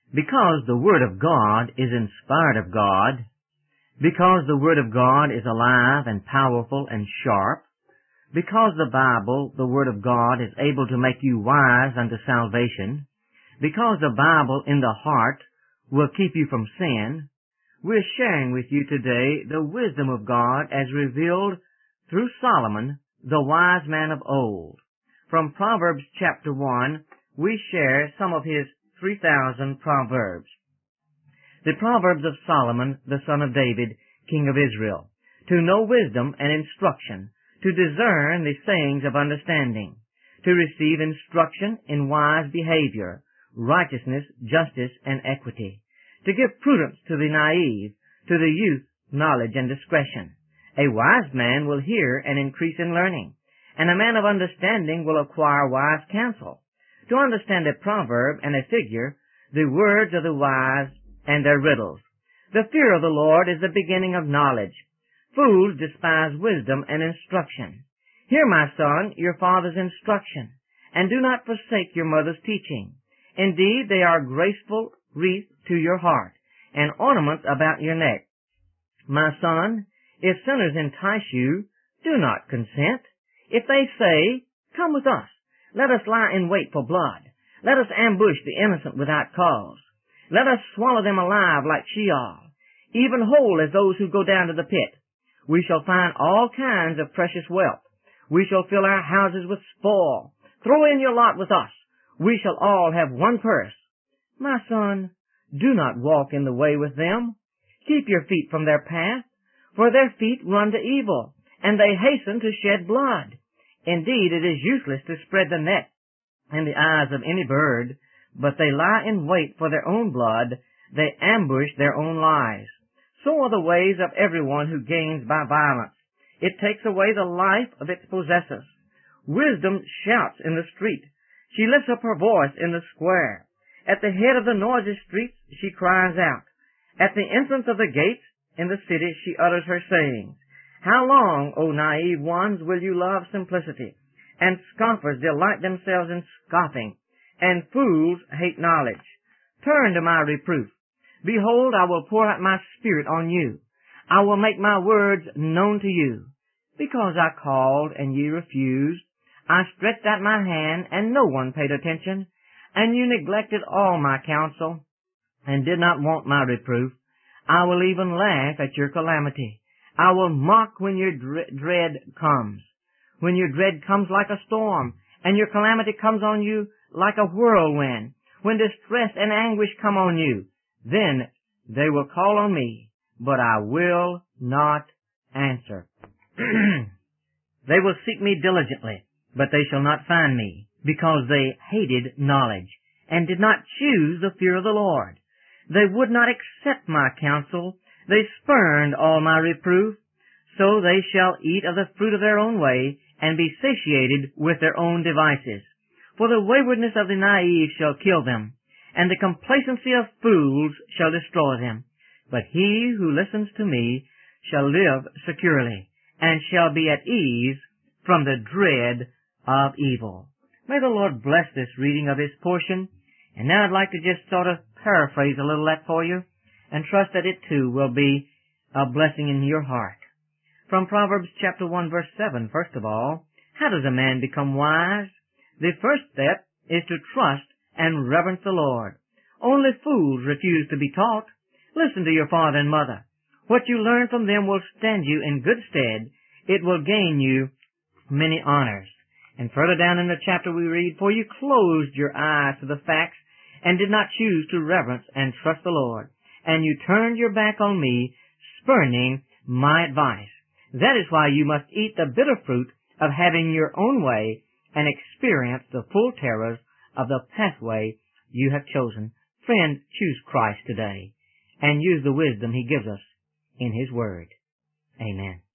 Because the Word of God is inspired of God, because the Word of God is alive and powerful and sharp, because the Bible, the Word of God, is able to make you wise unto salvation, because the Bible in the heart will keep you from sin, we're sharing with you today the wisdom of God as revealed through Solomon, the wise man of old. From Proverbs chapter 1, we share some of his 3,000 proverbs. The Proverbs of Solomon, the son of David, king of Israel, to know wisdom and instruction, to discern the sayings of understanding, to receive instruction in wise behavior, righteousness, justice, and equity, to give prudence to the naive, to the youth knowledge and discretion. A wise man will hear and increase in learning, and a man of understanding will acquire wise counsel. To understand a proverb and a figure, the words of the wise and their riddles. The fear of the Lord is the beginning of knowledge. Fools despise wisdom and instruction. Hear, my son, your father's instruction, and do not forsake your mother's teaching. Indeed, they are graceful wreath to your heart, and ornaments about your neck. My son, if sinners entice you, do not consent. If they say, come with us, let us lie in wait for blood. Let us ambush the innocent without cause. Let us swallow them alive like Sheol, even whole as those who go down to the pit. We shall find all kinds of precious wealth. We shall fill our houses with spoil. Throw in your lot with us. We shall all have one purse. My son, do not walk in the way with them. Keep your feet from their path, for their feet run to evil, and they hasten to shed blood. Indeed, it is useless to spread the net in the eyes of any bird, but they lie in wait for their own blood. They ambush their own lies. So are the ways of everyone who gains by violence. It takes away the life of its possessors. Wisdom shouts in the street. She lifts up her voice in the square. At the head of the noisy streets she cries out. At the entrance of the gates in the city she utters her sayings. How long, O naive ones, will you love simplicity? And scoffers delight themselves in scoffing, and fools hate knowledge. Turn to my reproof. Behold, I will pour out my spirit on you. I will make my words known to you. Because I called, and ye refused. I stretched out my hand, and no one paid attention. And you neglected all my counsel, and did not want my reproof. I will even laugh at your calamity. I will mock when your dread comes. When your dread comes like a storm, and your calamity comes on you like a whirlwind. When distress and anguish come on you, then they will call on me, but I will not answer. They will seek me diligently, but they shall not find me, because they hated knowledge, and did not choose the fear of the Lord. They would not accept my counsel. They spurned all my reproof. So they shall eat of the fruit of their own way, and be satiated with their own devices. For the waywardness of the naive shall kill them, and the complacency of fools shall destroy them. But he who listens to me shall live securely, and shall be at ease from the dread of evil. May the Lord bless this reading of His portion. And now I'd like to just sort of paraphrase a little that for you, and trust that it too will be a blessing in your heart. From Proverbs chapter 1 verse 7, first of all, how does a man become wise? The first step is to trust and reverence the Lord. Only fools refuse to be taught. Listen to your father and mother. What you learn from them will stand you in good stead. It will gain you many honors. And further down in the chapter we read, for you closed your eyes to the facts and did not choose to reverence and trust the Lord. And you turned your back on me, spurning my advice. That is why you must eat the bitter fruit of having your own way and experience the full terrors of the pathway you have chosen. Friend, choose Christ today and use the wisdom He gives us in His Word. Amen.